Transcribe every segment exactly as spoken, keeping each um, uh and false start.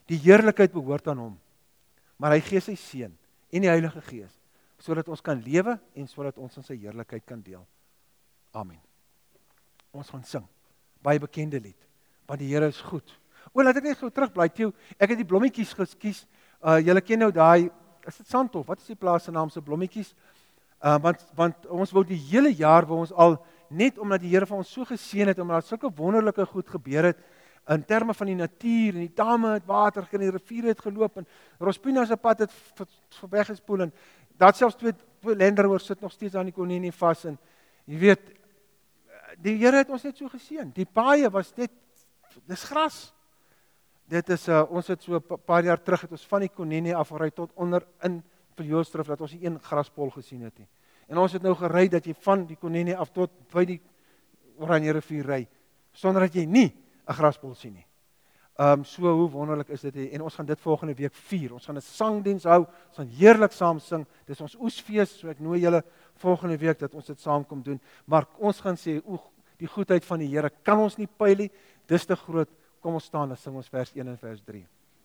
Die heerlikheid behoort aan hom. Maar hy gee sy seun en die Heilige Gees, sodat ons kan lewe en sodat ons in sy heerlikheid kan deel. Amen. Ons gaan sing, baie bekende lied, want die Here is goed. O, laat ek net gou terugbly, Theo, ek het die blommetjies gekies, uh, julle ken nou daai, is dit Sandhof, wat is die plaas se naam se blommetjies? Uh, want, want ons wou die hele jaar, wou ons al, net omdat die Here van ons so geseën het, omdat sulke wonderlike goed gebeur het, in terme van die natuur, en die dame het water, en die rivier het geloop, en Rospina se pad het weggespoel, en daar selfs twee, twee Landrover sit nog steeds aan die konenie vas, en jy weet, die Here het ons net so geseën, die paaie was net, dis gras, dit is, uh, ons het so 'n paar jaar terug, het ons van die konenie afgery tot onder in Viljoelstrif, dat ons nie een graspol gesien het nie, en ons het nou gery, dat jy van die konenie af tot by die Oranje rivier ry, sonder dat jy nie 'n graspol sien nie. Um, so hoe wonderlik is dit, en ons gaan dit volgende week vier, ons gaan 'n sangdiens hou, ons gaan heerlik saam sing, dis ons oesfees, so ek nooi julle volgende week dat ons dit saam kom doen, maar ons gaan sê, oeg, die goedheid van die Here kan ons nie pyl nie, dis te groot, kom ons staan en sing ons vers een en vers drie.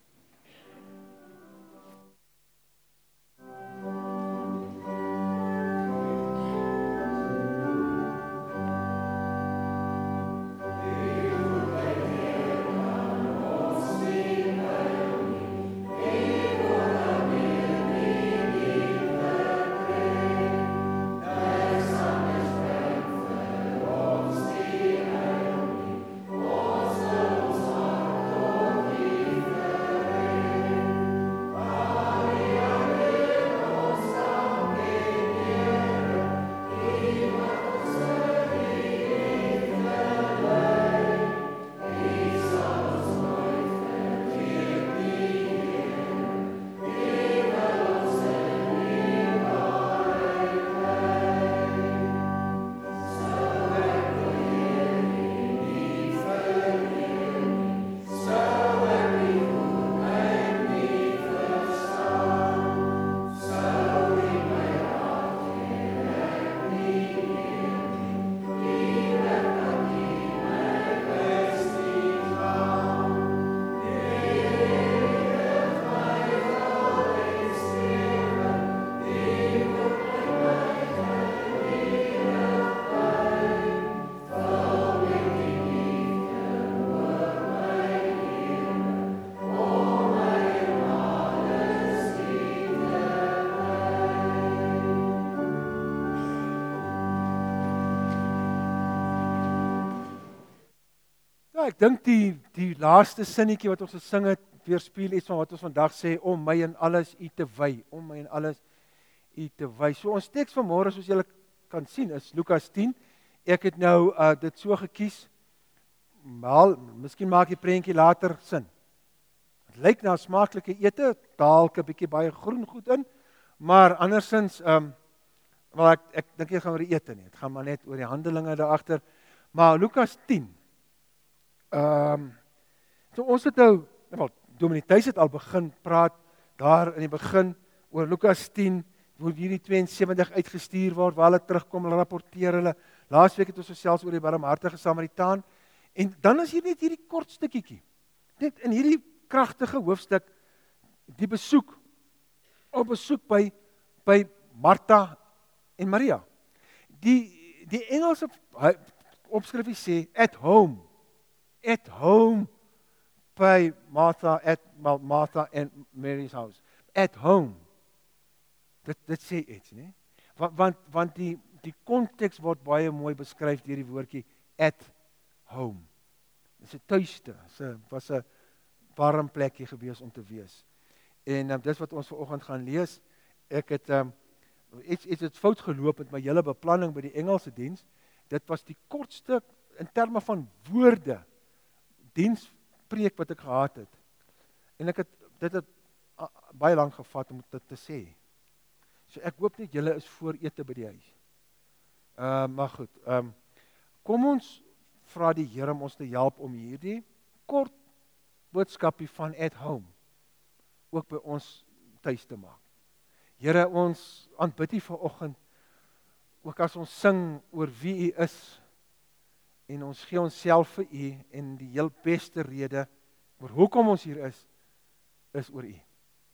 Ek dink die, die laaste sinnetjie wat ons gesing het, weerspieël iets van wat ons vandag sê, om my en alles U te wy, om my en alles U te wy. So ons teks van môre, soos julle kan sien, is Lukas tien. Ek het nou uh, dit so gekies, maar miskien maak die prentjie later sin. Het lyk na smaaklike ete, dalk 'n bietjie baie groen goed in, maar andersins, um, wel ek, ek dink jy gaan oor die ete nie, het gaan maar net oor die handelinge daar agter. Maar Lukas tien, Ehm, um, so ons het nou, wel, Dominee Thys het al begin praat, daar in die begin, oor Lukas tien, hoe hierdie tweeënsewentig uitgestuur word, waar hulle terugkom, hulle rapporteer hulle, laas week het ons gesels oor die barmhartige Samaritaan, en dan is hier net hierdie kort stukkietjie, net in hierdie kragtige hoofstuk, die besoek, op besoek by, by Martha en Maria. Die, die Engelse opskrifie sê, at home, at home by Martha, at Martha and Mary's house. At home. Dit, dit sê iets, nie? Want, want, want die, die konteks word baie mooi beskryf deur die woordjie at home. Dit is 'n tuiste, dit was 'n warm plekkie gewees om te wees. En um, dis wat ons vanoggend gaan lees. Ek het um, iets iets het fout geloop met my hele beplanning by die Engelse diens. Dit was die kortste in terme van woorde dienspreek wat ek gehad het. En ek het dit het uh, baie lank gevat om dit te sê. So ek hoop net julle is voor ete by die huis. Uh, maar goed, um, kom ons vra die Here om ons te help om hierdie kort boodskapie van at home ook by ons tuis te maak. Here, ons aanbid U vanoggend, ook as ons sing oor wie U is, en ons gee onsself vir U en die heel beste rede oor hoekom ons hier is, is oor U.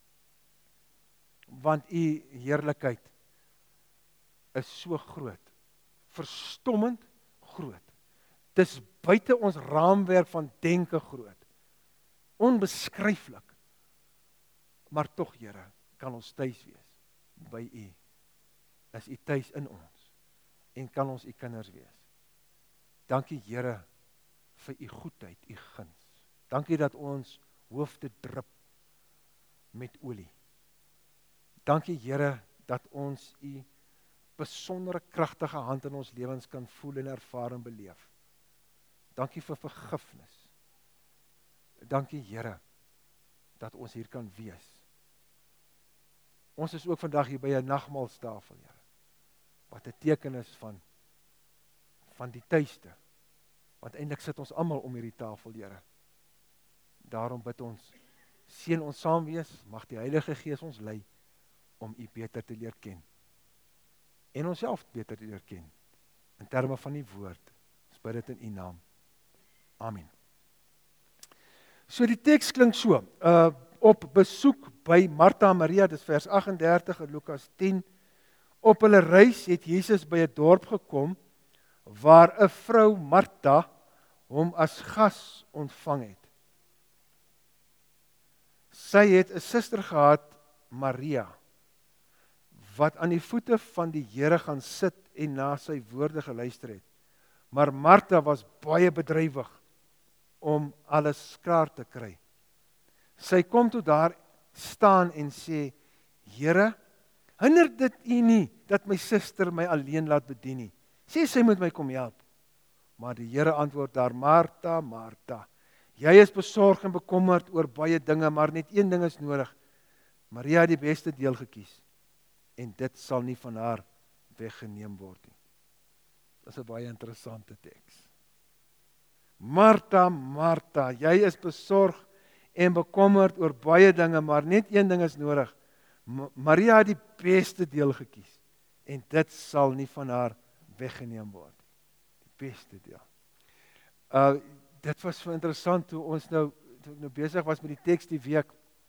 Want U heerlikheid is so groot, verstommend groot. Dis buite ons raamwerk van denke groot, onbeskryflik. Maar tog, Here, kan ons tuis wees by U. Is U tuis in ons en kan ons U kinders wees. Dankie, Here, vir U goedheid, U guns. Dankie dat ons hoofde drup met olie. Dankie, Here, dat ons U besondere kragtige hand in ons lewens kan voel en ervaar en beleef. Dankie vir vergifnis. Dankie, Here, dat ons hier kan wees. Ons is ook vandag hier by 'n nagmaalstafel, Here, wat 'n teken is van van die tuiste. Want eintlik sit ons almal om hierdie tafel, Here. Daarom bid ons, seën ons saam wees, mag die Heilige Gees ons lei om U beter te leer ken. En onsself beter te leer ken, in terme van die woord. Ons bid dit in U naam. Amen. So die teks klink so, uh, op besoek by Martha en Maria, dis vers agt en dertig in Lukas tien. Op hulle reis het Jesus by 'n dorp gekom, waar 'n vrou Martha hom as gas ontvang het. Sy het 'n suster gehad, Maria, wat aan die voete van die Here gaan sit en na sy woorde geluister het. Maar Martha was baie bedrywig om alles klaar te kry. Sy kom toe daar staan en sê, Here, hinder dit U nie, dat my suster my alleen laat bedien nie. Sê sy moet my kom help. Maar die Here antwoord daar, Martha, Martha, jy is besorg en bekommerd oor baie dinge, maar net een ding is nodig. Maria het die beste deel gekies, en dit sal nie van haar weggeneem word nie. Dit is 'n baie interessante teks. Martha, Martha, jy is besorg en bekommerd oor baie dinge, maar net een ding is nodig. Maria het die beste deel gekies, en dit sal nie van haar weggeneem word. Die beste deel. Uh, dit was so interessant, toe ons nou, toe nou besig was met die teks die week.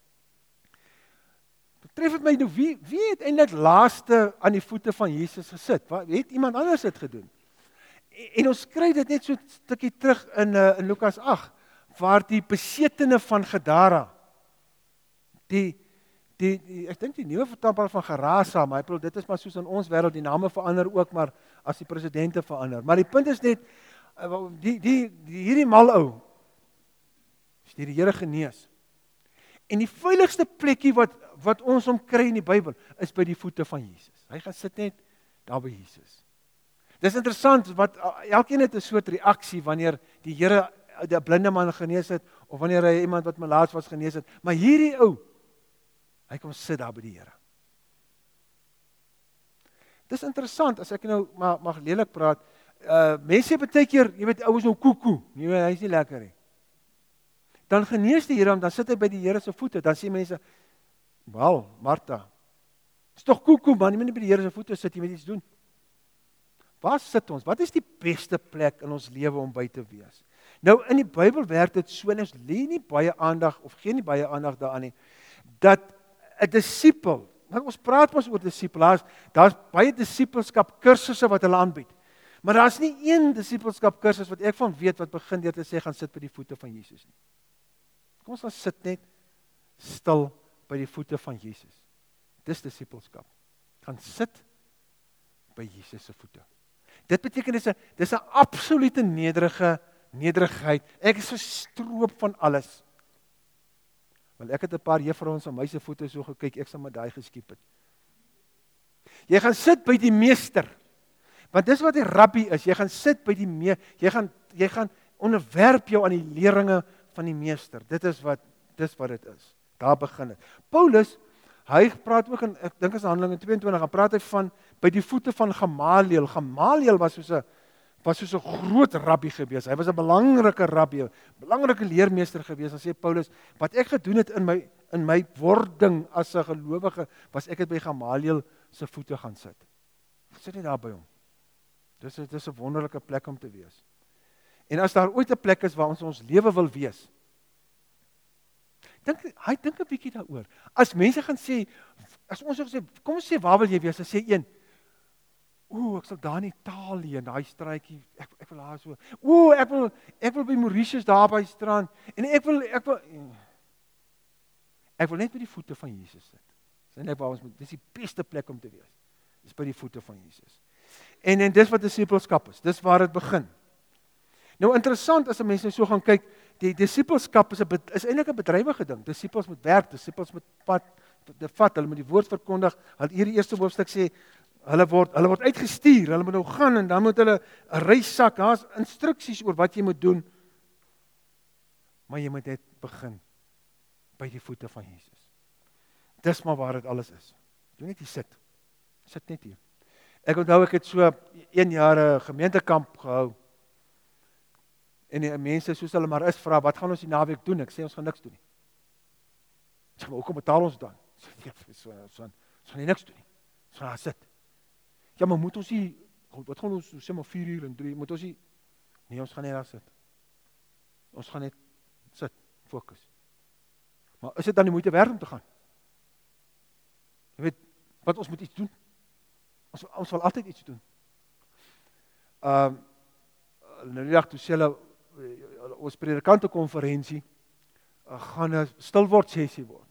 Betref het my nou, wie, wie het eintlik laaste aan die voete van Jesus gesit? Wat, het iemand anders dit gedoen? En, en ons kry dit net so 'n stukkie terug in, uh, in Lukas agt, waar die besetene van Gadara, die, die, die ek dink die nuwe vertaling van Gerasa, maar ek bedoel, dit is maar soos in ons wêreld, die name verander ook, maar as die presidente verander. Maar die punt is net, die, die, die hierdie mal ou, is die Here genees. En die veiligste plekkie wat, wat ons om kry in die Bybel, is by die voete van Jesus. Hy gaan sit net daar by Jesus. Dis interessant, wat elkeen het 'n soort reaksie, wanneer die Here die blinde man genees het, of wanneer hy iemand wat melaats was genees het, maar hierdie ou, hy kom sit daar by die Here. Dis interessant, as ek nou mag, mag lelik praat, uh, mense baie keer, jy weet, ouens nou koekoe, jy weet, hy is nie lekker nie. Dan genees die Here hom, dan sit hy by die Here se voete, dan sê mense, wel, Martha, is toch koekoe man, jy moet nie by die Here se voete sit, jy moet iets doen. Waar sit ons? Wat is die beste plek in ons lewe om by te wees? Nou, in die Bybel werk dit so, en ons lê nie baie aandag, of geen nie baie aandag daaraan nie, dat 'n disipel, want ons praat ons oor disipelaars, daar's baie disipelskap kursusse wat hulle aanbied, maar daar's nie een disipelskap kursus wat ek van weet, wat begin deur te sê, gaan sit by die voete van Jesus nie. Kom ons gaan sit net stil by die voete van Jesus. Dis disipelskap. Gaan sit by Jesus se voete. Dit beteken dis 'n dis 'n absolute nederige nederigheid. Ek is verstroop van alles. Want ek het 'n paar juffrouens aan my se voete so gekyk, ek sal met daai geskiep het. Jy gaan sit by die meester. Want dis wat die rabbi is. Jy gaan sit by die me, jy gaan jy gaan onderwerp jou aan die leringe van die meester. Dit is wat dis wat dit is. Daar begin dit. Paulus, hy praat ook in, ek dink is Handelinge tweeëntwintig, dan praat hy van by die voete van Gamaliel. Gamaliel was soos 'n was soos 'n groot rabbi gewees. Hy was 'n belangrike rabbi, 'n belangrike leermeester gewees. Dan sê Paulus, wat ek gedoen het in my in my wording as 'n gelowige, was ek het by Gamaliel se voete gaan sit. Ek sit nie daar by hom. Dis 'n dis 'n wonderlike plek om te wees. En as daar ooit 'n plek is waar ons ons lewe wil wees, Dink hy dink 'n bietjie daaroor. As mense gaan sê, as ons sê, kom ons sê waar wil jy wees? Dan sê een, ooh, ek sal daar in Italië in daai straatjie, ek ek wil daar so. Ooh, ek wil ek wil by Mauritius daar by die strand en ek wil ek wil ek wil net by die voete van Jesus sit. Dis net waar ons moet, dis die beste plek om te wees. Dis by die voete van Jesus. En en dis wat disippelskap is. Dis waar dit begin. Nou interessant as 'n mens nou so gaan kyk, die disippelskap is 'n is eintlik 'n bedrywige ding. Disippels moet werk, disippels moet pad te vat, hulle moet die woord verkondig. Al hierdie eerste hoofstuk sê hulle word hulle word uitgestuur, hulle moet nou gaan en dan moet hulle 'n reissak, daar's instruksies oor wat jy moet doen. Maar jy moet net begin by die voete van Jesus. Dis maar waar dit alles is. Jy net hier sit. Sit net hier. Ek onthou ek het so een jaar 'n gemeentekamp gehou. En die mense soos hulle maar is vra, wat gaan ons die naweek doen? Ek sê ons gaan niks doen nie. Ek sê, maar hoekom betaal ons dan? Ek sê, so, so, ons gaan nie niks doen nie. Ons gaan daar sit. Ja, maar moet ons nie, wat gaan ons, sê maar vier uur en drie, moet ons nie, nee, ons gaan nie daar sit. Ons gaan net sit, fokus. Maar is dit dan die moeite werd om te gaan? Jy weet, wat ons moet iets doen. Ons, ons wil altyd iets doen. Um, nou die dag toe sê hulle, ons predikante konferensie, gaan 'n stilword sessie word.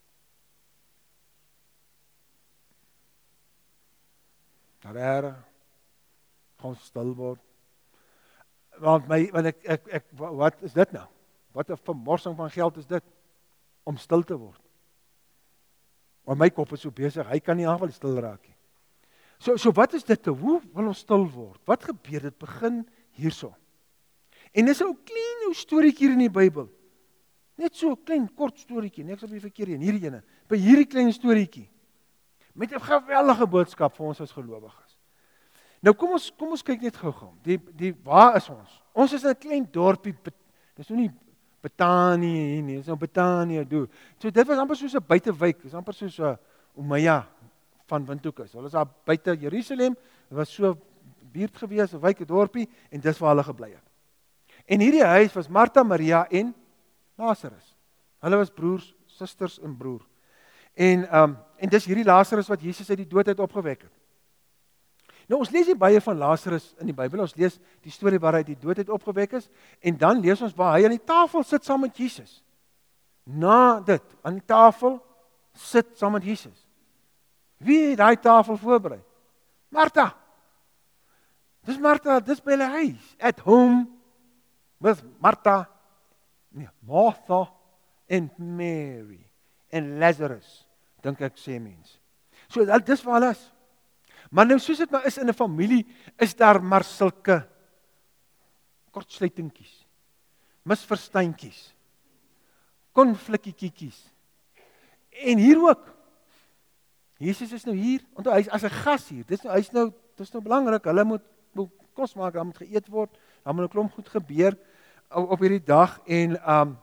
Daar gaan stil word. Want my, want ek, ek, ek, wat is dit nou? Wat 'n vermorsing van geld is dit? Om stil te word. Maar my kop is so besig, hy kan nie aanval stil raak nie. So, so wat is dit? Hoe wil ons stil word? Wat gebeur? Dit begin hierso. En dis 'n ou klein ou storieetjie in die Bybel. Net so 'n klein kort storieetjie, niks op die verkeerde een, hierdie ene. By hierdie klein storieetjie. Met 'n geweldige boodskap vir ons as gelowiges. Nou kom ons kom ons kyk net gou-gou. Die die waar is ons? Ons is in 'n klein dorpie. Dis nou nie Betanië hier nie, dis nou Betanië doen. So dit was amper soos 'n buitewijk, dis amper soos 'n Umayya van Windhoek is. Hulle is daar buite Jerusalem, dit was so buurt gewees, 'n wijk, 'n dorpie en dis waar hulle gebly het. En hierdie huis was Martha, Maria en Lazarus. Hulle was broers, susters en broer. En um en dis hierdie Lazarus wat Jesus uit die dood uit opgewek het. Nou ons lees nie baie van Lazarus in die Bybel, ons lees die storie waar hy uit die dood uit opgewek is en dan lees ons waar hy aan die tafel sit saam met Jesus. Na dit, aan die tafel sit saam met Jesus. Wie het daai tafel voorberei? Martha. Dis Martha, dis by hulle huis, at home with Martha, nee, Martha en Mary en Lazarus, dink ek sê mens. So dis waar hulle is. Maar nou soos dit maar is in 'n familie, is daar maar sulke kortsluitingkies, misverstandjies, konflikkietjies. En hier ook. Jesus is nou hier, want hy is as 'n gas hier. Dis nou hy's nou, dis nou belangrik. Hulle moet, moet kos maak, daar moet geëet word. Daar moet 'n klomp goed gebeur op hierdie dag en um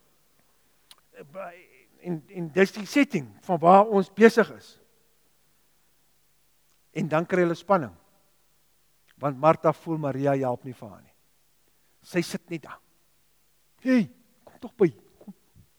en en dis die setting van waar ons besig is. En dan kry hulle spanning. Want Martha voel Maria help nie vir haar nie. Sy sit net daar. Hey, kom tog by. Kom.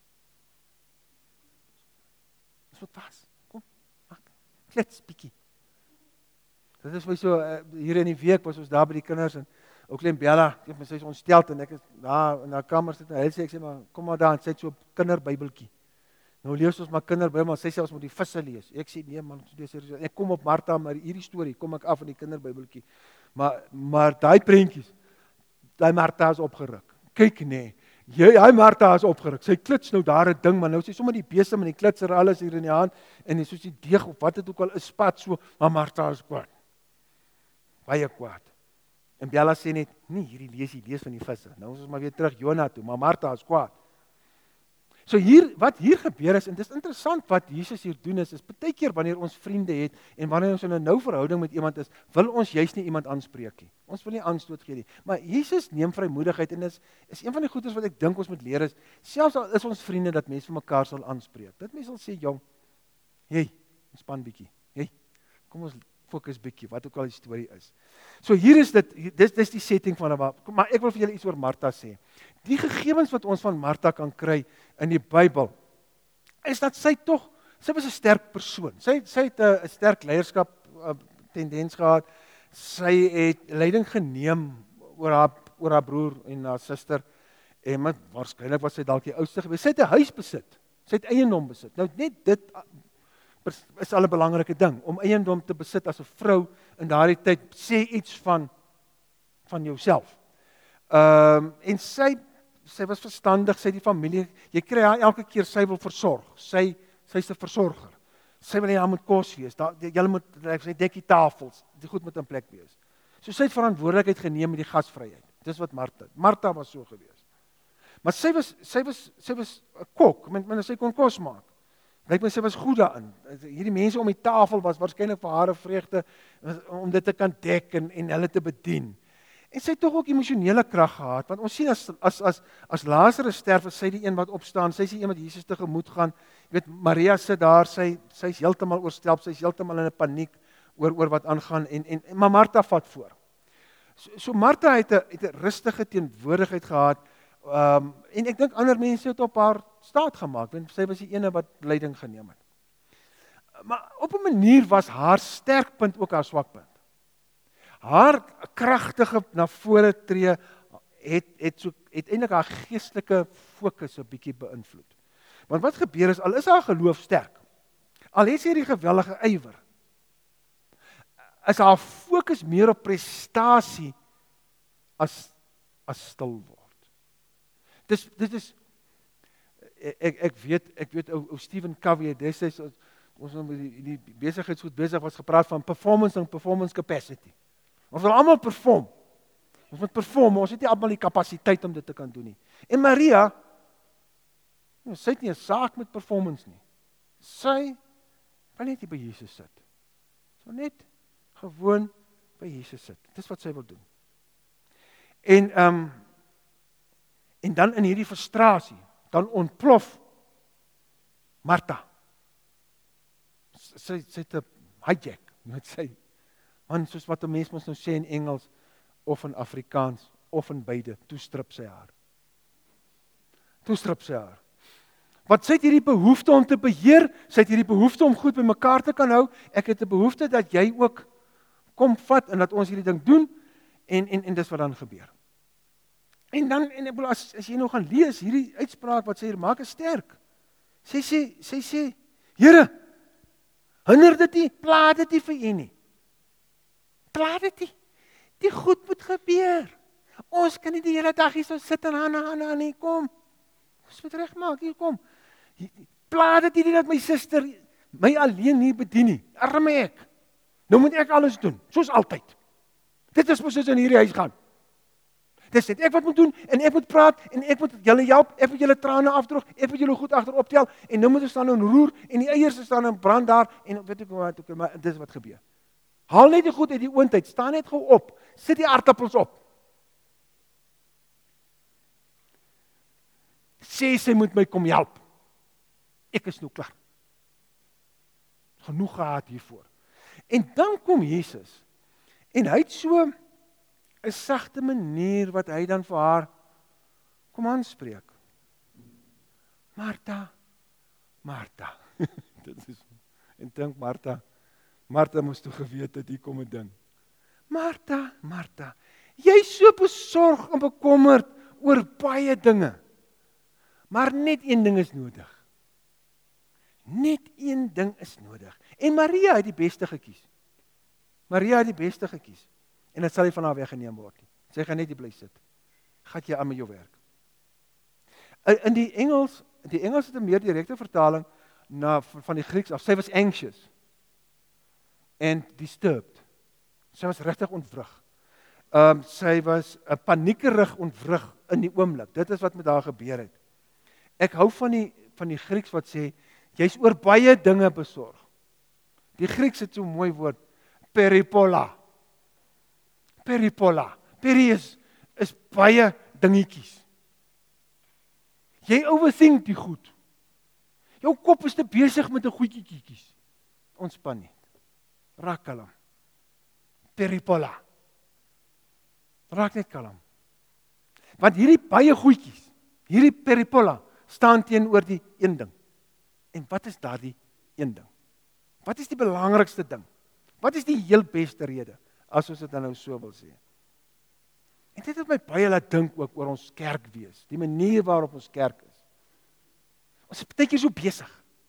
Dis wat was. Kom. Maak. Klets bietjie. Dit is my so uh, hier in die week was ons daar by die kinders en ou klein Bella, ek het sy is ontsteld en ek is daar in haar kamer sit en hy sê ek sê maar kom maar daar en sy het so 'n kinderbybeltjie. Nou lees ons maar kinderbybel, maar sy sê ons moet die visse lees. Ek sê nee man, ons lees hier. Ek kom op Martha, maar hierdie storie kom ek af in die kinderbybeltjie. Maar maar daai prentjies, daai Martha is opgeruk. Kyk nee, jy, hy Martha is opgeruk. Sy klits nou daar 'n ding, maar nou sy sommer die besem en die klitser alles hier in die hand en die soos die deeg of wat dit ook al is spat so, maar Martha is kwaad. Baie kwaad. En Bella sê net, nee, hierdie lees jy lees van die visse. Nou ons is maar weer terug Jona toe, maar Martha is kwaad. So hier, wat hier gebeur is, en dit is interessant wat Jesus hier doen is, is baie keer wanneer ons vriende het, en wanneer ons in 'n nou verhouding met iemand is, wil ons juist nie iemand aanspreek nie. Ons wil nie aanstoot gee nie. Maar Jesus neem vrymoedigheid, en is, is een van die goeders wat ek dink ons moet leer is, selfs al is ons vriende, dat mense vir mekaar sal aanspreek. Dat mense sal sê, jong, hey, ontspan bietjie, hey, kom ons fokus bietjie, wat ook al die storie is. So hier is dit, dis, dis die setting van, maar ek wil vir julle iets oor Martha sê. Die gegevens wat ons van Martha kan kry in die Bybel, is dat sy tog, sy was 'n sterk persoon. Sy sy het 'n sterk leierskap uh, tendens gehad. Sy het leiding geneem oor haar oor haar broer en haar suster. En maar waarskynlik was sy dalk die oudste gewees. Sy het 'n huis besit. Sy het eiendom besit. Nou net dit is al 'n belangrike ding om eiendom te besit as 'n vrou in daardie tyd sê iets van van jouself. Ehm um, en sy sy was verstandig, sy het die familie, jy kry haar elke keer sy wil versorg. Sy sy's 'n versorger. Sy wil hê daar moet kos wees. Daar jy moet sy dek die tafels, dit goed moet in plek wees. So sy het verantwoordelikheid geneem met die gasvryheid. Dis wat Martha. Martha was so gewees. Maar sy was sy was sy was 'n kok, met men sy kon kos maak. Lyk my sy was goed daarin. Hierdie mense om die tafel was waarskynlik vir haar 'n vreugde om dit te kan dek en en hulle te bedien. En sy het tog ook emosionele krag gehad, want ons sien as as as as Lazarus sterf, is sy die een wat opstaan. Sy is die een wat Jesus tegemoet gaan. Jy weet, Maria sit daar, sy sy's heeltemal oorstelp, sy's heeltemal in 'n paniek oor oor wat aangaan en en, en maar Martha vat voor. So, so Martha het 'n het 'n rustige teenwoordigheid gehad. Um, en ek dink ander mense het op haar staat gemaak, want sy was die ene wat leiding geneem het. Maar op 'n manier was haar sterkpunt ook haar swakpunt. Haar kragtige na vore tree het het so het eintlik haar geestelike fokus 'n bietjie beïnvloed. Want wat gebeur is, al is haar geloof sterk, al het sy hierdie geweldige ywer, is haar fokus meer op prestasie as as stil word. Dis dit is ek ek weet ek weet ou, ou Stephen Covey destyds ons met die, die besigheidsgoed besig was gepraat van performance en performance capacity. Ons wil almal perform. Ons moet perform, maar ons het nie almal die kapasiteit om dit te kan doen nie. En Maria, nou, sy het nie 'n saak met performance nie. Sy wil net by Jesus sit. So net gewoon by Jesus sit. Dis wat sy wil doen. En ehm um, En dan in hierdie frustrasie, dan ontplof Martha. Sy sy het 'n hijack met sy man, soos wat 'n mens mos nou sê in Engels of in Afrikaans of in beide, toe strip sy haar. Toe strip sy haar. Want sy het hierdie behoefte om te beheer, sy het hierdie behoefte om goed bymekaar te kan hou. Ek het 'n behoefte dat jy ook kom vat en dat ons hierdie ding doen en en en dis wat dan gebeur. En dan, en ek bedoel, as, as jy nou gaan lees, hierdie uitspraak wat sy hier maak is sterk. Sy sê, sy sê, Here, hinder dit nie, pla dit nie vir u nie. Pla dit nie. Die goed moet gebeur. Ons kan nie die hele dag hier so sit en aan, aan, aan, nie, kom. Ons moet regmaak, hier kom. Pla dit nie dat my suster my alleen nie bedien nie. Arme ek. Nou moet ek alles doen, soos altyd. Dit is mos soos in hierdie huis gaan. Dis net ek wat moet doen, en ek moet praat, en ek moet julle help, ek moet julle trane afdroog, ek moet julle goed agterop tel, en nou moet ons staan en roer, en die eiers staan in brand daar, en weet ek wat, ek, maar dis wat gebeur. Haal net die goed uit die oond uit, staan net gou op, sit die aardappels op. Sê sy moet my kom help. Ek is nou klaar. Genoeg gehad hiervoor. En dan kom Jesus, en hy het so 'n sagte manier wat hy dan vir haar kom aanspreek. Martha, Martha. Dit is, en dink Martha, Martha moes toe geweet het, hier kom 'n ding. Martha, Martha, jy is so besorg en bekommerd oor baie dinge, maar net een ding is nodig. Net een ding is nodig. En Maria het die beste gekies. Maria het die beste gekies. En dit sal nie van haar weggeneem word nie. Sy gaan net hier bly sit. Gat jy aan met jou werk. In die Engels, die Engels het 'n meer direkte vertaling na van die Grieks af. Sy was anxious and disturbed. Sy was regtig ontwrig. Ehm um, sy was 'n paniekerig ontwrig in die oomblik. Dit is wat met haar gebeur het. Ek hou van die van die Grieks wat sê jy's oor baie dinge besorg. Die Grieks het so 'n mooi woord, peripola. Peripola. Peri is, is baie dingetjies. Jy overthink die goed. Jou kop is te besig met 'n goedjie kietjies. Ontspan net. Raak kalm. Peripola. Raak net kalm. Want hierdie baie goedjies, hierdie peripola, staan teenoor die een ding. En wat is daardie een ding? Wat is die belangrikste ding? Wat is die heel beste rede, as ons dit dan nou so wil sê? En dit het my baie laat dink ook oor ons kerk wees, die manier waarop ons kerk is. Ons is baie keer so besig.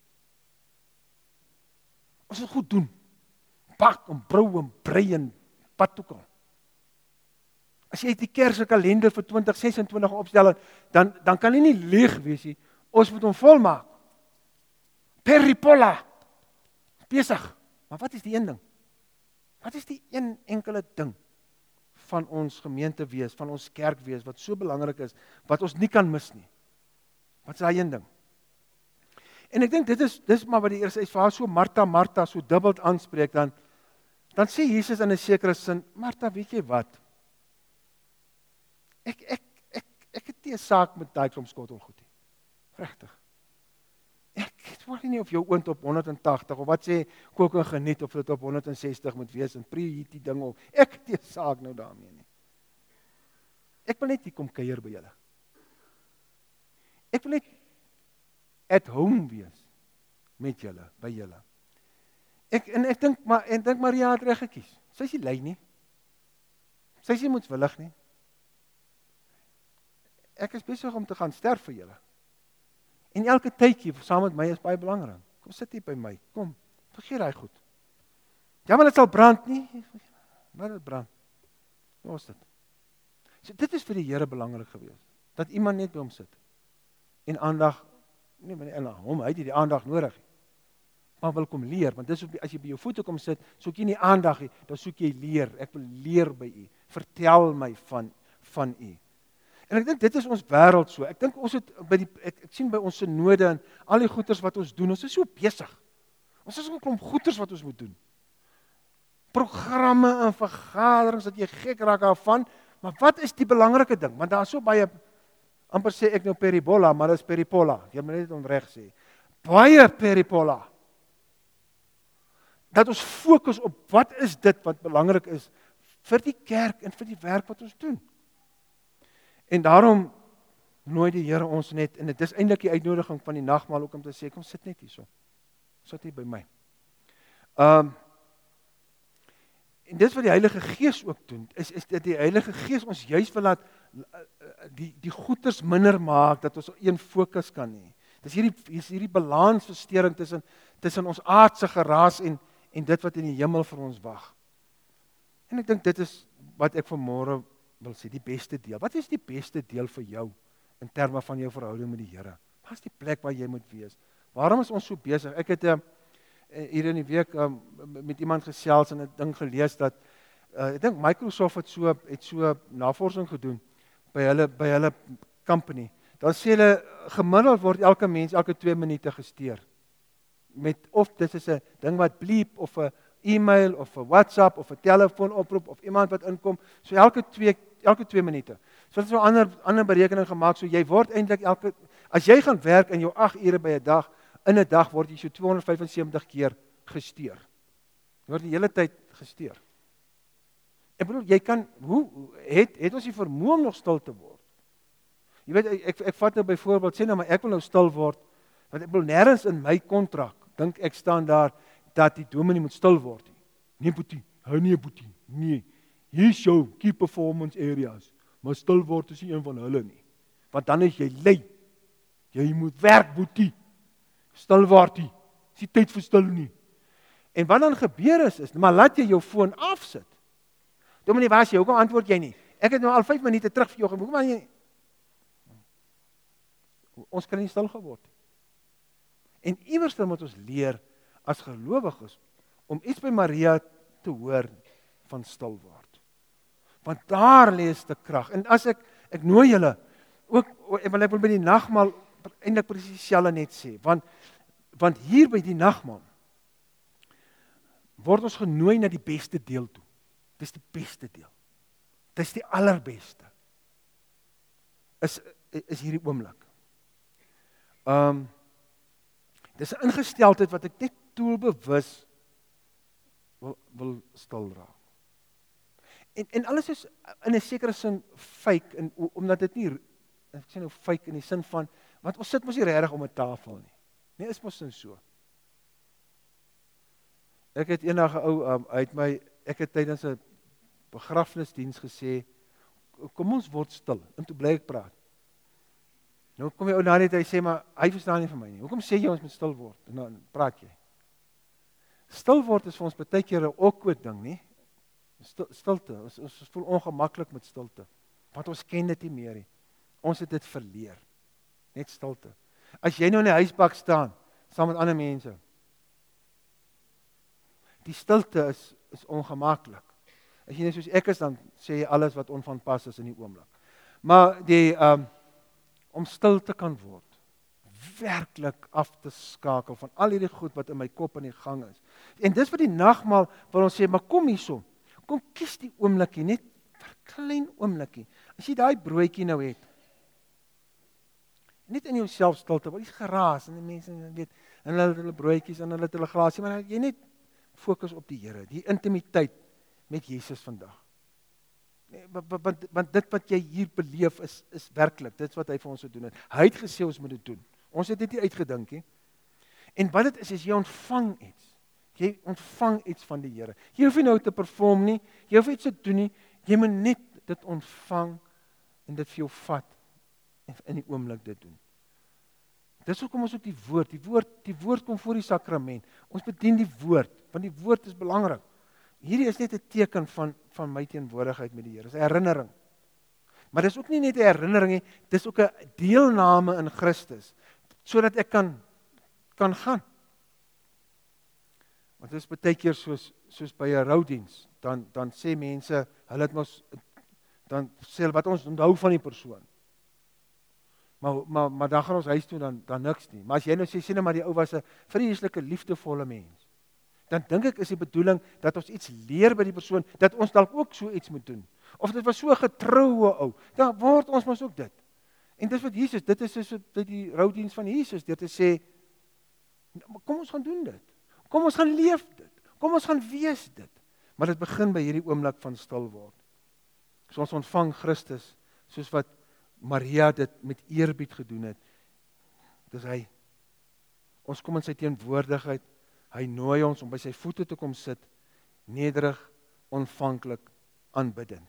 Ons wil goed doen. Bak en brou en brei en wat ook al. As jy die kerk se kalender vir twintig ses en twintig opstel, dan dan kan hy nie leeg wees nie. Ons moet hom volmaak. Peripola. Besig. Maar wat is die een ding? Wat is die een enkele ding van ons gemeente wees, van ons kerk wees, wat so belangrik is, wat ons nie kan mis nie? Wat is daai een ding? En ek dink dit is dis maar wat die eerste is, vir haar so Martha, Martha so dubbeld aanspreek, dan dan sê Jesus in 'n sekere sin, Martha, weet jy wat? Ek ek ek ek het nie 'n saak met daai klomp skottelgoed nie. Regtig. Ek weet nie of jou oond op honderd en tagtig of wat sê kook en geniet of dit op honderd en sestig moet wees en preheat die ding op. Ek het nie 'n saak nou daarmee nie. Ek wil net hier kom kuier by julle. Ek wil net at home wees met julle, by julle. Ek en ek dink maar en dink Maria het reg gekies. Sy is nie lui nie. Sy is nie moedswillig nie. Ek is besig om te gaan sterf vir julle. En elke tydjie saam met my is baie belangrik. Kom sit hier by my. Kom, vergeet daai goed. Jammer dit sal brand nie. Laat dit brand. Los dit. So dit is vir die Here belangrik gewees. Dat iemand net by hom sit. En aandag, nee, maar nie hom, hy het nie die aandag nodig nie. Maar wil kom leer, want dis as jy by jou voete kom sit, soek jy nie aandag nie, dan soek jy leer. Ek wil leer by u. Vertel my van van u. En ek dink dit is ons wêreld so. Ek dink ons het by die ek, ek sien by ons synode en al die goeters wat ons doen, ons is so besig. Ons is 'n klomp goeters wat ons moet doen. Programme en vergaderings dat jy gek raak daarvan, maar wat is die belangrike ding? Want daar is so baie, amper sê ek nou peribola, maar dit is peripola. Jy moet net onreg sê. Baie peripola. Dat ons fokus op wat is dit wat belangrik is vir die kerk en vir die werk wat ons doen. En daarom nooi die Here ons net, en dit is eintlik die uitnodiging van die nagmaal ook om te sê, kom sit net hierso. Sit hier by my. Um, en dit wat die Heilige Gees ook doen, is, is dat die Heilige Gees ons juist wil laat die, die goeders minder maak, dat ons een fokus kan hê. Dis hierdie, is hierdie balansversteuring tussen, tussen ons aardse geraas en, en dit wat in die hemel vir ons wag. En ek dink dit is wat ek vanmôre wil sê, die beste deel. Wat is die beste deel vir jou in terme van jou verhouding met die Here? Wat is die plek waar jy moet wees? Waarom is ons so besig? Ek het uh, hier in die week uh, met iemand gesels en 'n ding gelees dat uh, ek dink Microsoft het so het so navorsing gedoen by hulle by hulle company. Dan sê hulle gemiddeld word elke mens elke twee minute gesteer. Met of dit is 'n ding wat bliep of 'n e-mail of 'n WhatsApp of 'n telefoonoproep of iemand wat inkom, so elke twee elke twee minute. So dit is 'n ander ander berekening gemaak, so jy word eintlik elke as jy gaan werk in jou agt ure by 'n dag, in 'n dag word jy so tweehonderd vyf en sewentig keer gesteer. Jy word die hele tyd gesteer. Ek bedoel, jy kan hoe het het ons die vermoë om nog stil te word? Jy weet ek ek, ek vat nou byvoorbeeld sê nou maar ek wil nou stil word, want ek wil nêrens in my kontrak dink ek staan daar dat die dominee moet stil word nie. Nee boetie, hou nie boetie. Nee. Hier is jou key performance areas, maar stil word is nie een van hulle nie. Want dan is jy lui. Jy moet werk boetie. Stil word nie. Dis nie tyd vir stil nie. En wat dan gebeur is, is maar laat jy jou foon afsit. Dominee, waar is jy? Hoekom antwoord jy nie? Ek het nou al vyf minute terug vir jou gemoek, maar jy ons kan nie stil geword nie. En iewers dan moet ons leer as gelowiges om iets by Maria te hoor van stil word. Want daar lê 'n krag. En as ek ek nooi julle ook ek wil ek wil by die nagmaal eintlik presies dieselfde net sê, want want hier by die nagmaal word ons genooi na die beste deel toe. Dis die beste deel. Dis die allerbeste. Is is hierdie oomblik. Ehm um, dis 'n ingesteldheid wat ek net doelbewus wil wil stil raak. En en alles is in 'n sekere sin fake en omdat dit nie ek sê nou fake in die sin van want ons sit mos nie regtig om 'n tafel nie. Nee, is mos nou so. Ek het eendag 'n ou um, uit my ek het tydens 'n begrafnisdiens gesê, kom ons word stil, en toe bly ek praat. Nou kom die ou na net, hy sê, maar hy verstaan nie vir my nie. Hoekom sê jy ons moet stil word? En dan praat jy. Stil word is vir ons baie keer 'n awkward ding, nie? Stil, stilte, ons, ons voel ongemaklik met stilte, want ons ken dit nie meer nie. Ons het dit verleer, net stilte. As jy nou in die huisbak staan, saam met ander mense, die stilte is, is ongemaklik. As jy net soos ek is, dan sê jy alles wat onvanpas is in die oomblik. Maar die, um, om stil te kan word, werklik af te skakel van al hierdie goed wat in my kop in die gang is. En dis wat die nagmaal wil ons sê, maar kom hierso, kom kies die oomblikie, net vir 'n klein oomblikie. As jy daai broodjie nou het, net in jouself stilte, wat is geraas, en die mense weet, en hulle het hulle broodjies, en hulle het hulle glasie, maar jy net fokus op die Here, die intimiteit met Jesus vandag. Want, want, want dit wat jy hier beleef is, is werklik, dit is wat hy vir ons gedoen het. Hy het gesê ons moet dit doen. Ons het dit nie uitgedink nie. En wat dit is, is jy ontvang iets. Jy ontvang iets van die Here. Jy hoef nie nou te perform nie, jy hoef iets te doen nie, jy moet net dit ontvang en dit vir jou vat en in die oomblik dit doen. Dis hoekom ons ook die woord, die woord, die woord kom voor die sakrament. Ons bedien die woord, want die woord is belangrik. Hierdie is net 'n teken van van my teenwoordigheid met die Here. Dis 'n herinnering. Maar dis ook nie net 'n herinnering nie, dis ook 'n deelname in Christus, sodat ek kan kan gaan. Want dit is baie keer soos soos by 'n roudiens, dan dan sê mense, hulle het mos dan sê hulle wat ons onthou van die persoon. Maar maar maar dan gaan ons huis toe dan dan niks nie. Maar as jy nou sê sien maar die ou was 'n vreeslike liefdevolle mens, dan dink ek is die bedoeling dat ons iets leer by die persoon, dat ons dalk ook so iets moet doen. Of dit was so 'n getroue ou, dan word ons mos ook dit. En dis wat Jesus, dit is so dit die roudiens van Jesus, deur te sê, kom ons gaan doen dit. Kom ons gaan leef dit. Kom ons gaan wees dit. Maar dit begin by hierdie oomblik van stil word. So ons ontvang Christus, soos wat Maria dit met eerbied gedoen het. Dis hy. Ons kom in sy teenwoordigheid. Hy nooi ons om by sy voete te kom sit, nederig, ontvanklik, aanbidend.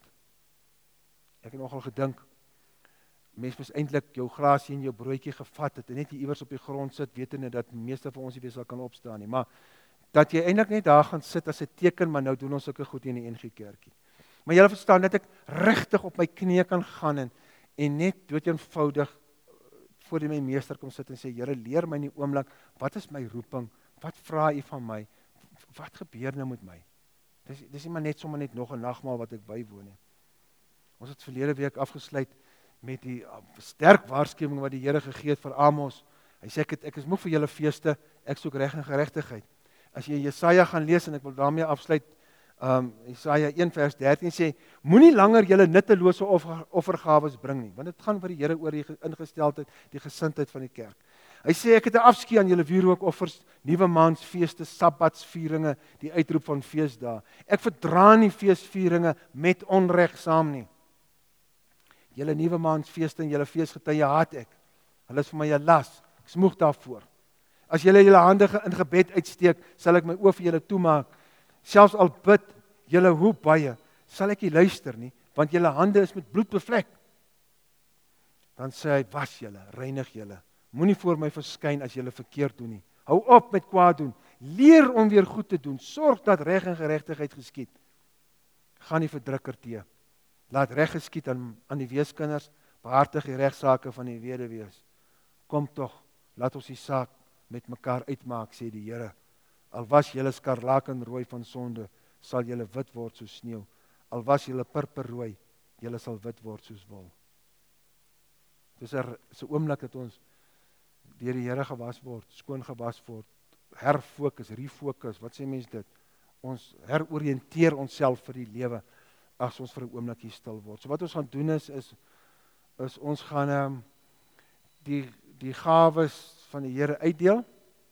Ek het nogal gedink, mens moes eintlik jou glasie en jou broodjie gevat het en net hier iewers op die grond sit, wetende dat die meeste van ons nie weer sal kan opstaan nie, maar dat jy eintlik net daar gaan sit as 'n teken, maar nou doen ons sulke goed in die N G Kerkie. Maar julle verstaan dat ek regtig op my knieë kan gaan en en net dood eenvoudig voor die my meester kom sit en sê, Here, leer my in die oomblik, wat is my roeping? Wat vra U van my? Wat gebeur nou met my? Dis dis nie maar net sommer net nog 'n nagmaal wat ek bywoon nie. Ons het verlede week afgesluit met die sterk waarskuwing wat die Here gegee het vir Amos. Hy sê ek het, ek is moeg vir julle feeste, ek soek reg en geregtigheid. As jy Jesaja gaan lees en ek wil daarmee afsluit, um, Jesaja een vers dertien sê, moenie langer julle nuttelose offer, offergawes bring nie, want dit gaan vir die Here oor die ingesteldheid, die gesindheid van die kerk. Hy sê ek het 'n afskeid aan julle wierookoffers, nuwe maansfeeste, sabbatsvieringe, die uitroep van feesdae. Ek verdra nie feesvieringe met onreg saam nie. Julle nuwe maansfeeste en julle feesgetye haat ek. Hulle is vir my 'n las. Ek smoeg daarvoor. As julle julle hande in gebed uitsteek, sal ek my oë vir julle toemaak. Selfs al bid julle hoe baie, sal ek nie luister nie, want julle hande is met bloed bevlek. Dan sê hy, was julle, reinig julle. Moenie voor my verskyn as julle verkeerd doen nie. Hou op met kwaad doen. Leer om weer goed te doen. Sorg dat reg en geregtigheid geskied. Gaan nie verdrukker te. Laat reg geskied aan aan die weeskinders, behartig die regsaake van die weduwees. Kom tog, laat ons die saak met mekaar uitmaak, sê die Here. Al was julle skarlakenrooi van sonde, sal julle wit word soos sneeu. Al was julle purperrooi, julle sal wit word soos wol. Dis 'n so oomblik dat ons deur die Here gewas word, skoon gewas word, herfokus, refokus, wat sê mens dit? Ons heroriënteer onsself vir die lewe as ons vir 'n oomblik hier stil word. So wat ons gaan doen is is, is ons gaan um, die die gawes van die Here uitdeel.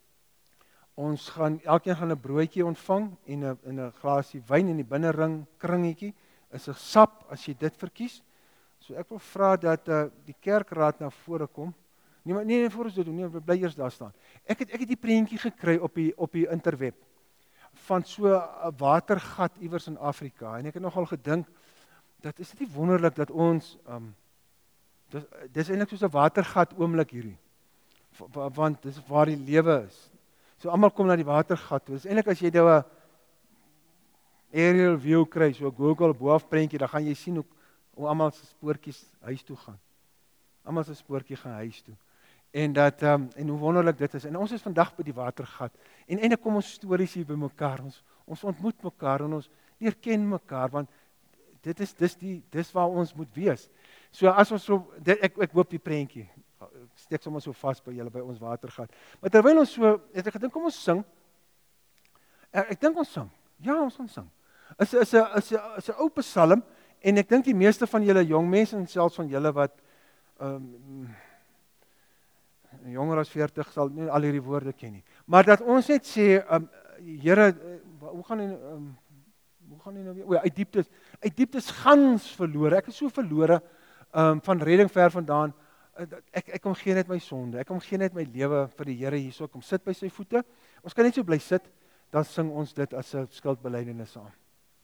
Ons gaan elkeen gaan 'n broodjie ontvang en 'n en 'n glasie wyn in die binnering kringetjie is 'n sap as jy dit verkies. So ek wil vra dat uh, die kerkraad na vore kom Nee, maar nee, voor ons dit doen, nee, bly eers daar staan. Ek het ek het die prentjie gekry op die op die interweb van so 'n watergat iewers in Afrika en ek het nogal gedink dat is dit nie wonderlik dat ons um, dis dis eintlik soos 'n watergat oomblik hierdie. Want dis waar die lewe is. So almal kom na die watergat toe. Dis eintlik as jy nou 'n aerial view kry, so 'n Google bo-af prentjie, dan gaan jy sien hoe hoe almal se spoortjies huis toe gaan. Almal se spoortjie gaan huis toe. En dat um, en hoe wonderlik dit is. En ons is vandag by die watergat. En eintlik kom ons stories hier by mekaar. Ons ons ontmoet mekaar en ons leer ken mekaar want dit is dis die dis waar ons moet wees. So as ons so dit, ek ek hoop die prentjie ek steek sommer so vas by julle by ons watergat. Maar terwyl ons so het ek gedink kom ons sing. Ek, ek dink ons sing. Ja, ons gaan sing. Is is 'n is 'n is 'n ou psalm en ek dink die meeste van julle jong mense en selfs van julle wat ehm um, jonger as veertig sal nie al hierdie woorde ken nie. Maar dat ons net sê ehm um, Here, hoe gaan hy um, hoe gaan hy nou weer? O, uit dieptes, uit dieptes gans verlore. Ek is so verlore ehm um, van redding ver vandaan. Ek ek kom gee net my sonde. Ek kom gee net my lewe vir die Here hierso. Kom sit by sy voete. Ons kan net so bly sit. Dan sing ons dit as 'n skuldbelydenis saam.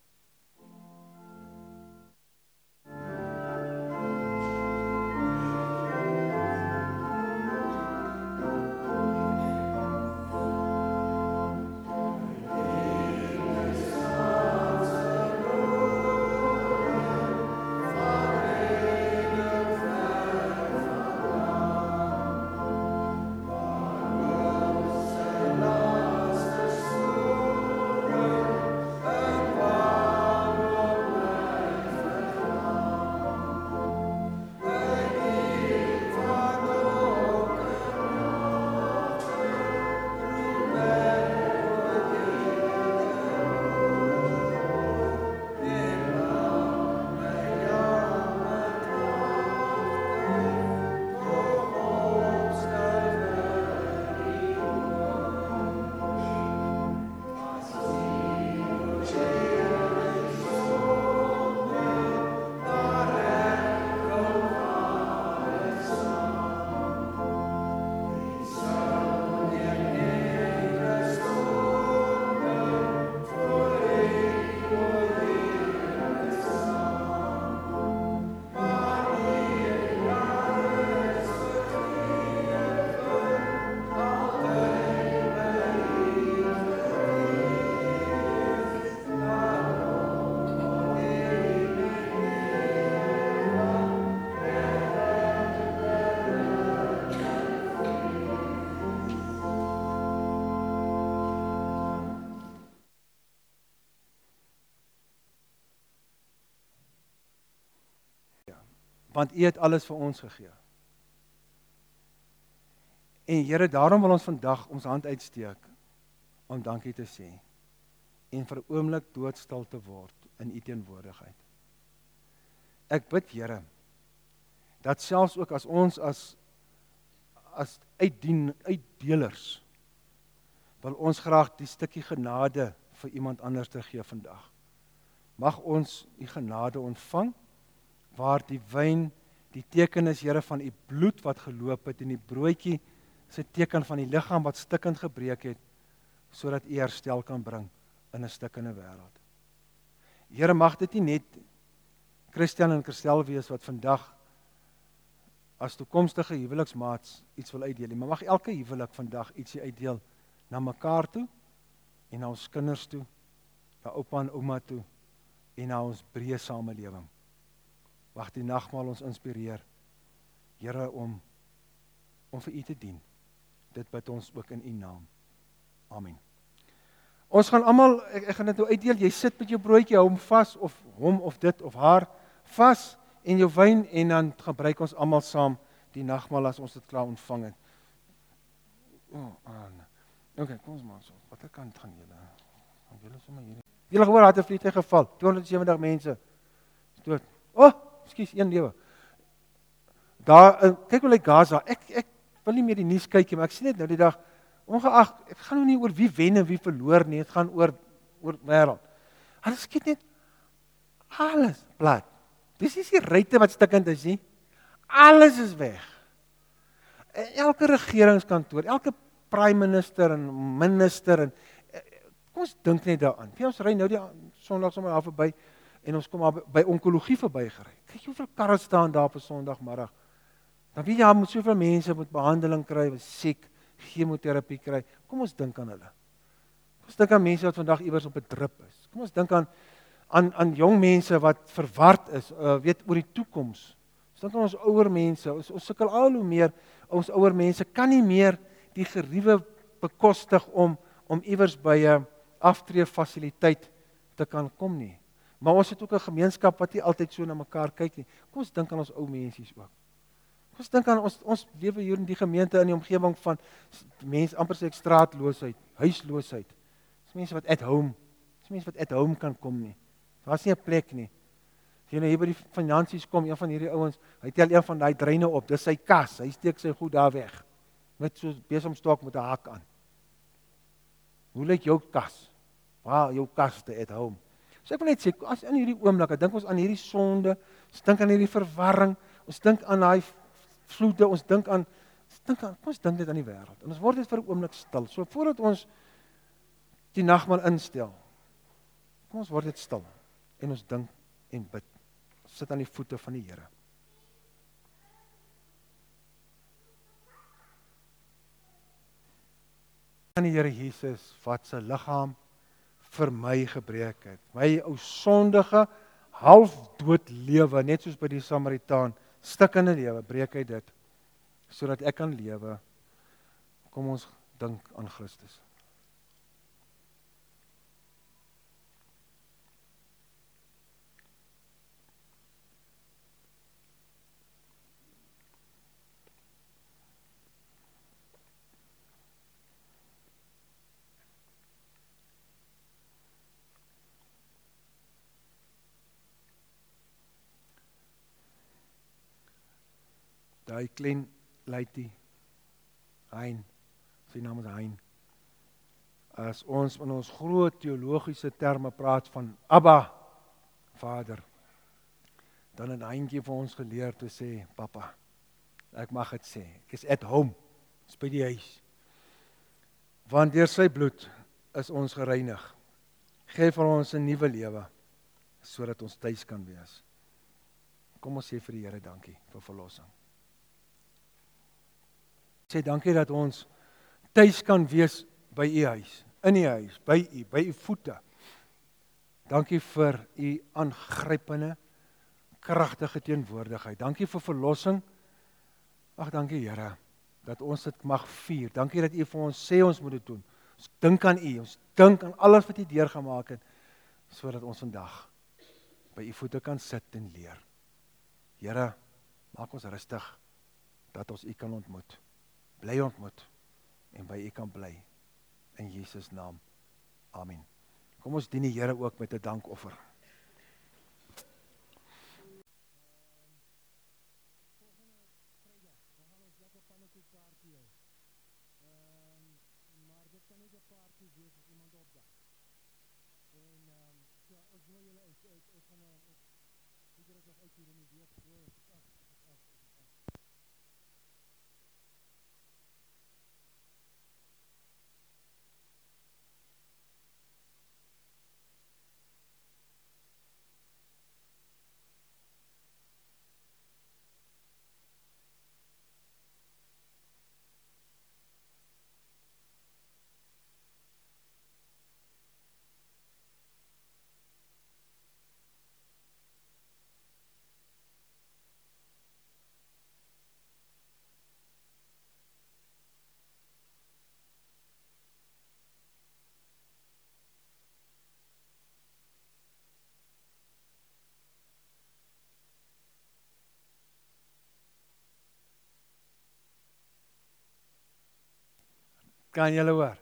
Want U het alles vir ons gegee. En Here, daarom wil ons vandag ons hand uitsteek om dankie te sê en vir 'n oomblik doodstil te word in U teenwoordigheid. Ek bid, Here, dat selfs ook as ons as as uitdien uitdelers wil ons graag die stukkie genade vir iemand anders te gee vandag. Mag ons U genade ontvang waar die wyn die teken is, Here, van U bloed wat geloop het en die broodjie se teken van die liggaam wat stikkend gebreek het, sodat U herstel kan bring in 'n stikkende wêreld. Here, mag dit nie net Christian en Christel wees wat vandag as toekomstige huweliksmaats iets wil uitdeel nie, maar mag elke huwelik vandag ietsie uitdeel na mekaar toe en na ons kinders toe, na oupa en ouma toe en na ons breë samelewing. Mag die nagmaal ons inspireer, Here, om om vir U te dien. Dit bid ons ook in U naam. Amen. Ons gaan almal, ek, ek gaan dit nou uitdeel, jy sit met jou broodjie, hou hom vas, of hom of dit of haar vas, en jou wyn, en dan gebruik ons almal saam die nagmaal as ons dit klaar ontvang het. O, oh, ah, okay, kom ons maar so. Watter kant gaan julle? Gaan julle sommer hier? Julle gehoor, het 'n vliegtuig geval. tweehonderdsewentig mense is dood. O, oh, ekskuus, een lewe. Daar, uh, kyk hoe lyk Gaza. Ek ek wil nie meer die nuus kyk nie, maar ek sien net nou die dag, ongeag, ek gaan nou nie oor wie wen en wie verloor nie, dit gaan oor oor wêreld. Hulle skiet net alles plat. Dis nie die ruitte wat stikkend is nie. Alles is weg. elke regeringskantoor, elke prime minister en minister en kom ons dink net daaraan. Wie ons ry nou die Sondag sommer daar verby en ons kom maar by onkologie verbygery. Kyk hoeveel karre staan daar op 'n Sondagmiddag. Dan weet jy, daar moet soveel mense met behandeling kry, wat siek, chemoterapie kry. Kom ons dink aan hulle. Kom ons dink aan mense wat vandag iewers op 'n drip is. Kom ons dink aan aan aan jong mense wat verward is, uh, weet oor die toekoms. Ons dink aan ons ouer mense. Ons ons sukkel al hoe meer. Ons ouer mense kan nie meer die geriewe bekostig om om iewers by 'n aftree fasiliteit te kan kom nie. Maar ons het ook 'n gemeenskap wat nie altyd so na mekaar kyk nie. Kom ons dink aan ons ou mensies ook. Kom ons dink aan ons ons lewe hier in die gemeente in die omgewing van mense amper sê ek straatloosheid, huisloosheid. Dis mense wat at home, dis mense wat at home kan kom nie. Daar's nie 'n plek nie. As jy nou hier by die finansies kom, een van hierdie ouens, hy tel een van daai dreine op, dis sy kas, hy steek sy goed daar weg. Met so besemstok met 'n haak aan. Hoe lyk jou kas? Waar jou kas te at home? So ek wil net sê, as in hierdie oomblik, ek dink ons aan hierdie sonde, ons dink aan hierdie verwarring, ons dink aan daai vloede, ons dink aan ons dink aan, ons dink net aan die wêreld. En ons word net vir 'n oomblik stil. So voordat ons die nagmaal instel, kom ons word net stil en ons dink en bid. Ons sit aan die voete van die Here. Aan die Here Jesus wat sy liggaam vir my gebreek het. My ou sondige, halfdood lewe, net soos by die Samaritaan, stikkende lewe, breek hy dit, sodat ek kan lewe. Kom ons dink aan Christus. Daai klein luitie, Hein, sy naam is Hein. As ons in ons groot teologiese terme praat van Abba, Vader, dan het Heintjie vir ons geleer te sê, Papa, ek mag dit sê, ek is at home, is by die huis. Want deur sy bloed is ons gereinig. Gee vir ons 'n nuwe lewe, sodat ons tuis kan wees. Kom ons sê vir die Here dankie vir verlossing. Sê dankie dat ons tuis kan wees by u huis, in u huis, by u, by u voete. Dankie vir u aangrypende, kragtige teenwoordigheid. Dankie vir verlossing. Ag, dankie Here, dat ons dit mag vier. Dankie dat u vir ons sê ons moet dit doen. Ons dink aan u, ons dink aan alles wat u deurgemaak het, sodat ons vandag by u voete kan sit en leer. Here, maak ons rustig, dat ons u kan ontmoet. Bly ontmoet en by u kan bly. In Jesus naam. Amen. Kom ons dien die Here ook met 'n dankoffer. Volgende Vrydag, dan gaan ons lekker pannekoek party hou. Ehm, maar dit kan nie 'n party wees as iemand opdag. En ehm, so ons nooi julle uit. Ons gaan 'n figure dit nog uit hier in die week. So, ag, ag, ag. Kan julle hoor?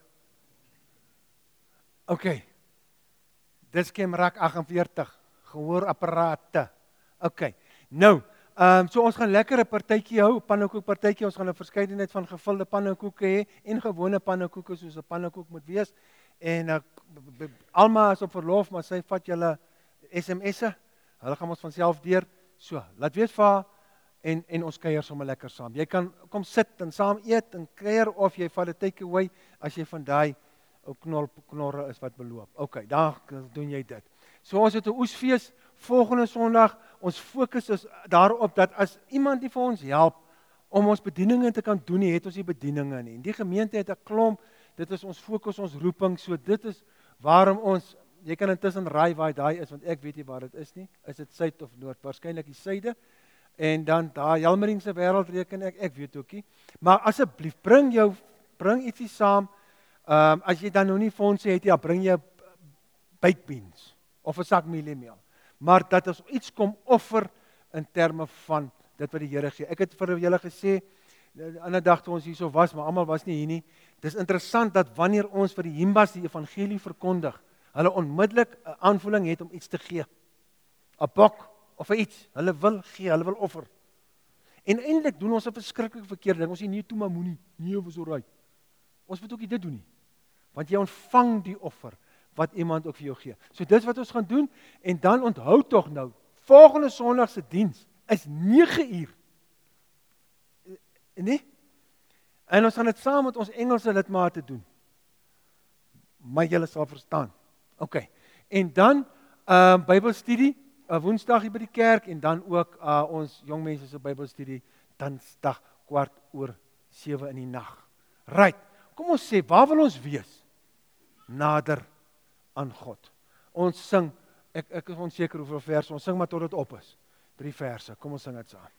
OK. Dis Kemrak agt en veertig, gehoorapparate. OK. Nou, ehm um, so ons gaan lekker 'n partytjie hou, pannekoek partytjie. Ons gaan 'n verskeidenheid van gevulde pannekoeke hê en gewone pannekoeke soos 'n pannekoek moet wees. En uh, Alma is op verlof, maar sy vat julle S M S'e. Hulle gaan ons van self deur. So, laat weet vir haar en en ons kuier sommer lekker saam. Jy kan kom sit en saam eet en kuier of jy vat 'n takeaway as jy van daai ou knor knorre is wat beloop. OK, dan doen jy dit. So ons het 'n oesfees volgende Sondag. Ons fokus is daarop dat as iemand nie vir ons help om ons bedieninge te kan doen nie, het ons nie bedieninge nie. En die gemeente het 'n klomp, dit is ons fokus, ons roeping, so dit is waarom ons, jy kan intussen raai waar daai is, want ek weet nie waar dit is nie. Is dit suid of noord? Waarskynlik die suide. En dan daar Jalmering se wêreld reken ek, ek weet ook nie. Maar asseblief bring jou bring ietsie saam. Ehm um, as jy dan nou nie fondse het, ja, bring jy baked beans of 'n sak mieliemeel. Maar dat ons iets kom offer in terme van dit wat die Here gee. Ek het vir julle gesê, 'n ander dag toe ons hierso was, maar almal was nie hier nie. Dis interessant dat wanneer ons vir die Himbas die evangelie verkondig, hulle onmiddellik 'n aanvoeling het om iets te gee. 'n Bok of iets. Hulle wil gee, hulle wil offer. En eintlik doen ons 'n verskriklik verkeerde ding. Ons sê nee toe maar moenie. Nee, was alright. Ons moet ook nie dit doen nie. Want jy ontvang die offer wat iemand ook vir jou gee. So dis wat ons gaan doen en dan onthou tog nou, volgende Sondag se diens is nege uur. Nee? En ons gaan dit saam met ons Engelse lidmate doen. Maar julle sal verstaan. OK. En dan uh Bybelstudie, uh, Woensdag hier by die kerk en dan ook uh ons jong mense se Bybelstudie Dinsdag kwart oor sewe in die nag. Right. Kom ons sê, waar wil ons wees? Nader aan God. Ons sing, ek ek is onseker hoeveel verse, ons sing maar tot dit op is. Drie verse. Kom ons sing dit saam.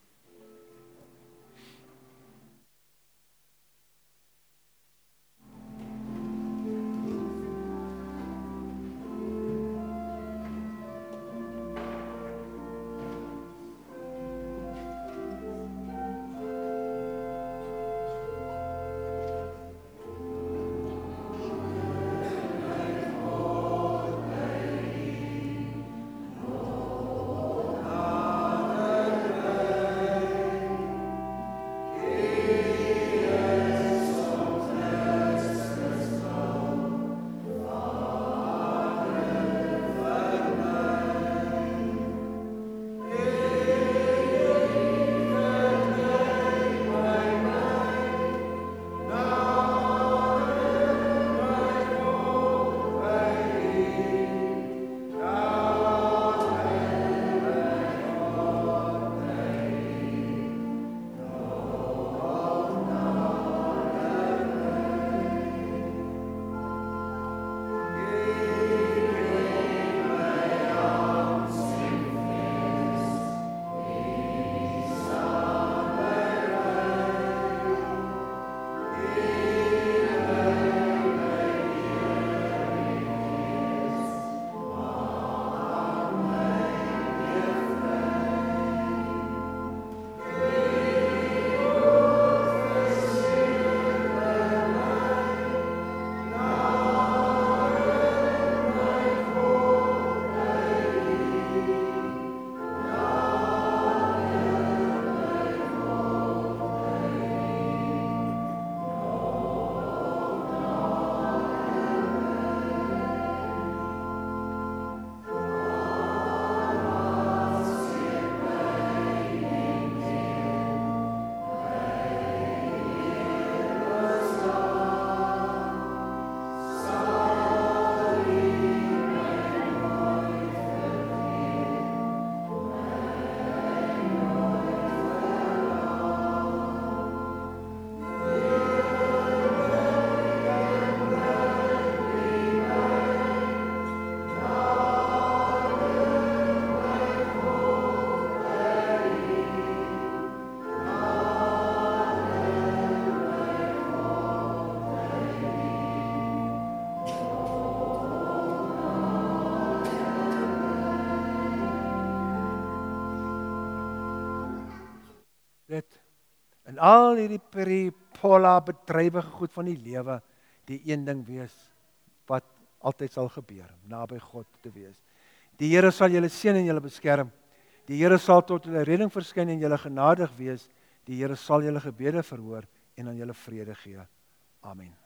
Dit en al hierdie peripola bedrywige goed van die lewe die een ding wees wat altyd sal gebeur, naby God te wees. Die Here sal julle seën en julle beskerm. Die Here sal tot julle redding verskyn en julle genadig wees. Die Here sal julle gebede verhoor en aan julle vrede gee. Amen.